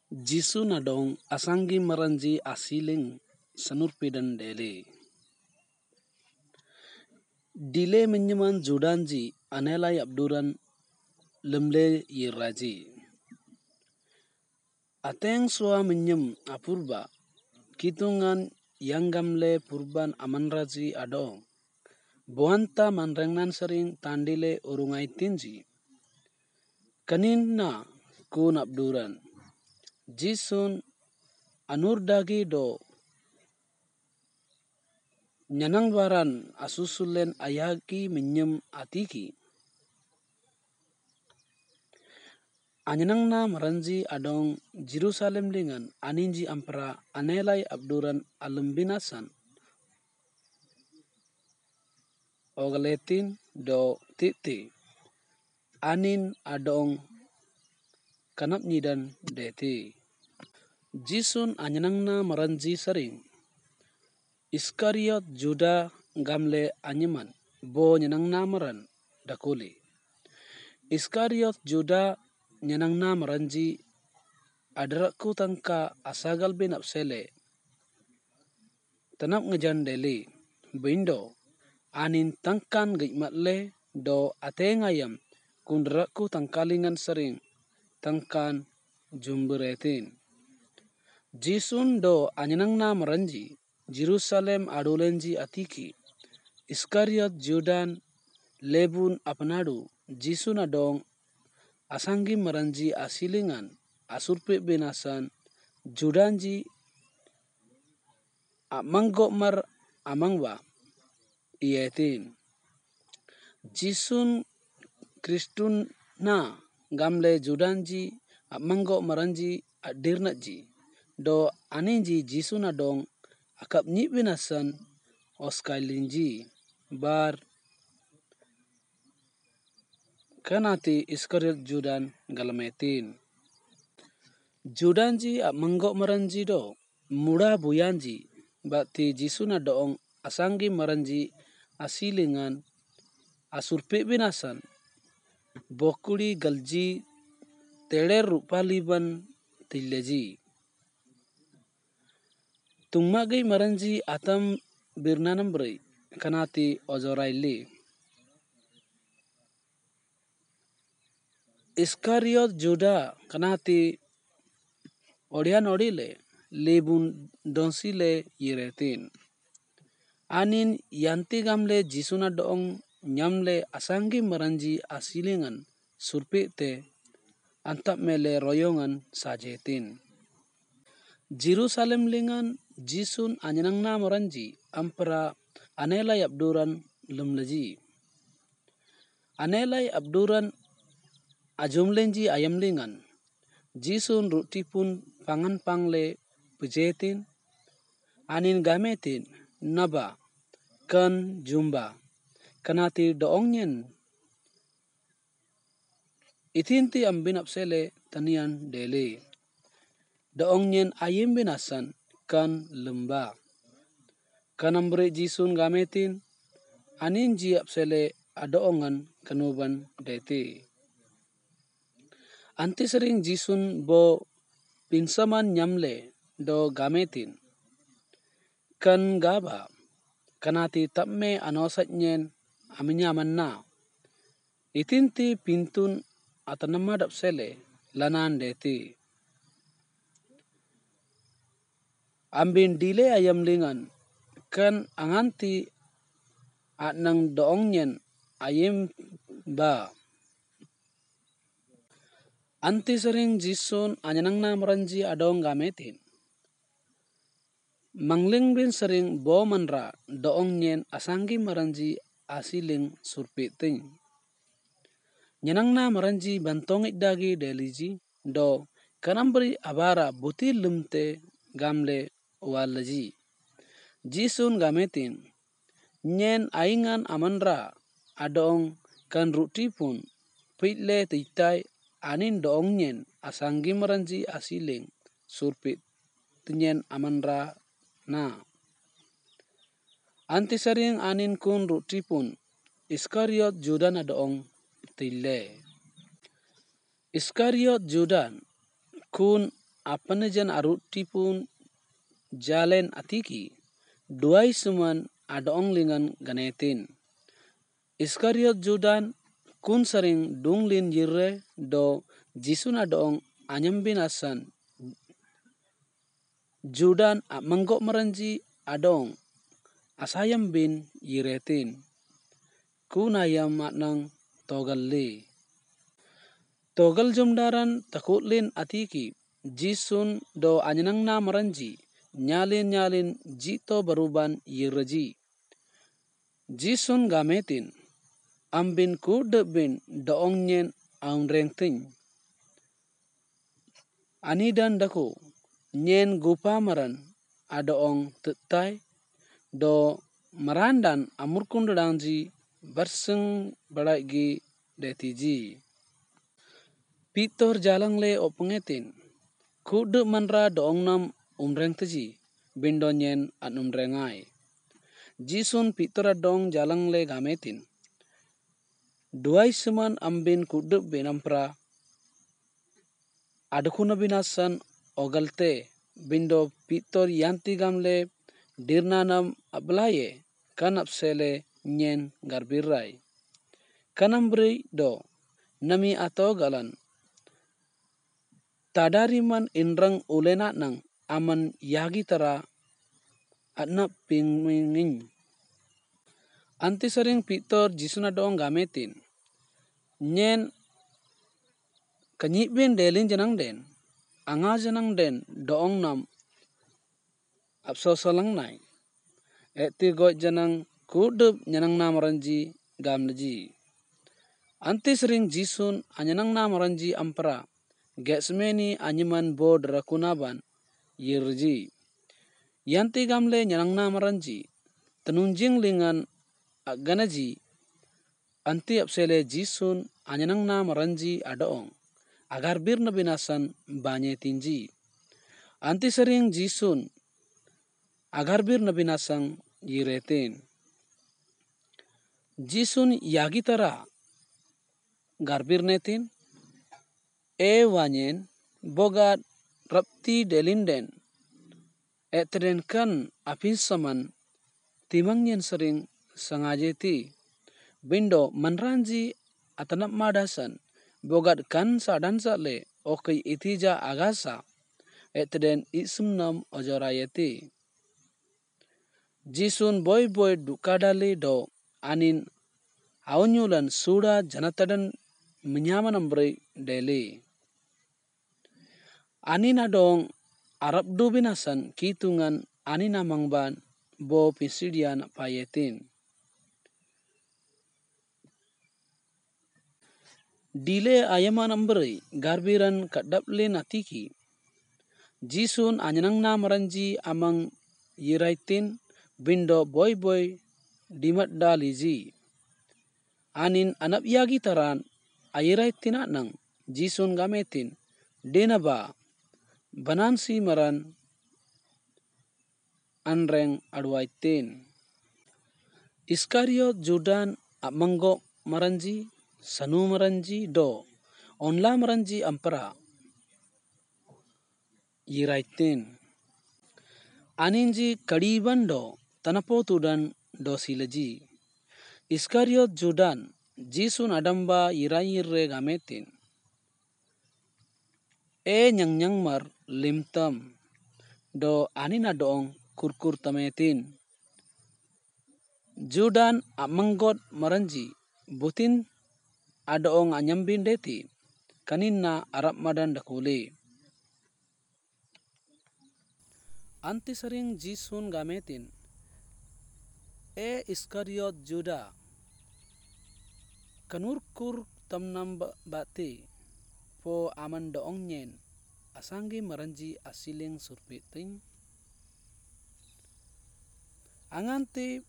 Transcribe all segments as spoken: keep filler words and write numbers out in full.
Jisu na dong asanggi maranji asiling sanurpidan dele. Dile menyeman judanji anelai abduran lemle yiraji. Ateng sua menyem apurba kitungan yang gamle purban amanraji adong. Buanta manrengnan sering tandile urungai tinji. Kaninna kun abduran. Jisun anur dagi do nyanang baran asusulen ayaki menyem atiki. Anyanang na maranji adong Jerusalem lingan aninji ampera anelai abduran alembinasan. Ogaletin do titi. Anin adong kanap nyidan deti. Jisun anyanang na maranji sering. Iskariot Juda gamle anyaman bo nyanang na maran dakuli. Iskariot Juda nyanang na maranji adrakku tangka asagal bin apsele. Tanap ngejan deli bindo anin tangkan gikmatle do atengayam kundrakku tangkalingan sering tangkan jumberetin. Jisun do anyanang na maranji Jerusalem adulenji atiki. Iskariot Judan lebun apnadu Jisun adong asanggi maranji asilingan asurpe binasan Judanji amanggo mar amangwa iyetin. Jisun Kristun na gamle Judanji amanggo maranji adirnaji do aninji Jisun adong akap nyi binasan oskailinji bar kanati Iskariot Judan galametin. Judanji amanggo maranji do muda buyanji bati Jisun adong asanggi maranji asilingan asurpe binasan bokuli galji teler rupaliban tileji. Tungmagi maranji atam birnanam beri kanati ozoraili. Iskariot Juda kanati odian odile lebun donsile yiretin. Anin yanti gamle Jisun adong nyamle asanggi maranji asilingan surpete antap mele royongan sajetin. Jerusalem lingan Jisun anyanang na maranji ampera anelai abduran lemleji. Anelai abduran ajumlenji ayam lingan. Jisun rutipun pangan pangle pejetin. Anin gametin naba kan jumba. Kanati doongyen. Itinti ambin apsele tanian dele. Doongyen ayim binasan kan lemba. Kanambre Jisun gametin. Anin ji apsele adoongan kanuban deti. Anti sering Jisun bo pinsaman nyamle do gametin. Kan gaba kanati tamme anosatnyen aminyaman na. Itinti pintun atanamad apsele lanan deti. Ambin dile ayam lingan kan anganti atnang doongyen ayim ba. Anti sering Jisun anyanang na maranji adong gametin. Mangling bin sering bo manra doongyen asanggi maranji asiling surpiting. Nyanang na maranji bantongit dagi deliji do kanambri abara buti lumte gamle walaji. Jisun gametin. Nyen aingan amanra adong kan rutipun pitle titai anin doongyen asanggi maranji asiling surpit tinyen amanra na. Anti sering anin kun rutipun Iskariot Judan adong tile. Iskariot Judan kun apanajan arut tipun jalen atiki duai suman adoong lingan ganetin. Iskariot Judan kun sering dunglin yirre do Jisun adoong anyambin asan Judan manggok meranji adong asayam bin yiretin kun ayam maknang togal li. Togal jumdaran takutlin atiki Jisun do anyanang na maranji nyalin nyalin jito baruban yiraji. Jisun gametin ambin kudebin doong nyen aun rengting. Anidan dako nyen gupamaran adoong tetay do marandan amurkundadangji barseng balaigi detiji. Pitor jalangle o pengetin kude manra doong nam umreng teji bindo nyen an umrengai. Jisun pitor adong jalangle gametin duai seman ambin kude bin ampra adukuna binasan ogalte bindo pitor yanti gamle dirnanam ablaye kan apsele nyen garbirai. Kanambri do nami atau galan tadariman inrang ulena nang aman yagi tara atna pingminging. Anti sering pitor Jisun adong gametin nyen kanyibin delin janang den anga janang den doong nam apsosalang nai eti goj janang kudub nyanang na maranji gamleji. Anti sering Jisun anyanang na maranji ampara gesmeni anyaman bod rakunaban yirji. Yanti gamle nyanang na maranji tenunjing lingan aganaji anti apsele Jisun anyanang na maranji adoong agar bir na binasan banye tinji. Anti sering Jisun agar bir na binasang yiretin. Jisun yagi tara garbir netin e wanyen bogat rapti delinden etren kan apisaman timangyen sering sangajeti bindo manranji atanap madasan bogat kan sadan sale okai itija agasa etren isumnam ojorayeti. Jisun boy boy dukadali do anin aunyulan suda janatadan menyaman ambrei deli. Anin adong Arab du binasan kitungan anin amangban bo pisidian payetin. Dile ayaman ambrei garbiran kadaplin atiki Jisun anyanang na maranji amang yiraitin bindo boy boy dimat daliji. Anin anap yagi taran ayiraitin nang Jisun gametin denaba banansi maran anreng adwaitin. Iskariot Judan amanggo maranji sanu maranji do onla maranji ampara yiraitin. Aninji kadiban do tanapotudan do silaji. Iskariot Judan Jisun adamba yirayirre gametin e nyang nyang mar limtam do anin adong kurkur tametin. Judan amanggot maranji butin adong anyambin deti kaninna Arab madan dakuli. Anti sering Jisun gametin e Iskariot Juda kanurkur tamnam bati po aman doong nyen asanggi maranji asiling surpiting. Anganti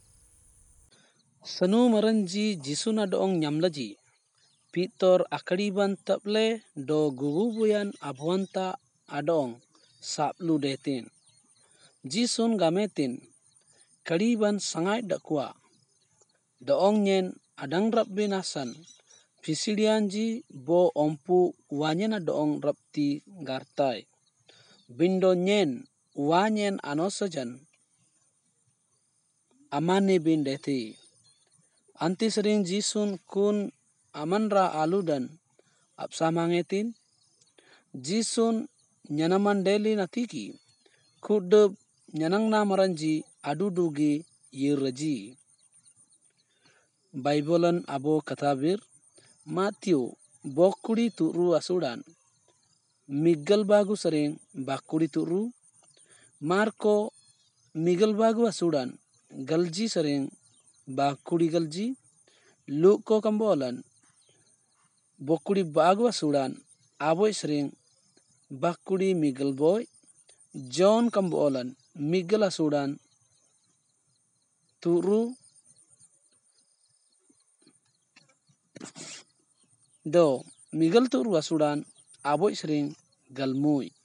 sanu maranji Jisun adoong nyamlaji pitor akadiban taple do gugubuyan abwanta adong saplu detin. Jisun gametin kadiban sangai dakwa doong nyen adang rap binasan pisidianji bo ompu wanyana doong rapti gartai. bindo nyen wanyen anosajan amani bindeti. Anti sering jisun kun amanra aludan apsamangetin jisun nyanaman deli natiki kudub nyanang namaranji adudugi yiraji. Baibolan abo katabir Matthew bokuri turu asudan migal bagu sering bakuri turu, Marko migal bagu asudan galji sering bakuri galji, Luko kambolan bokuri bagu asudan aboy sering bakuri migal boy, John kambolan migal asudan turu do migal turu asudan aboy sering galmui.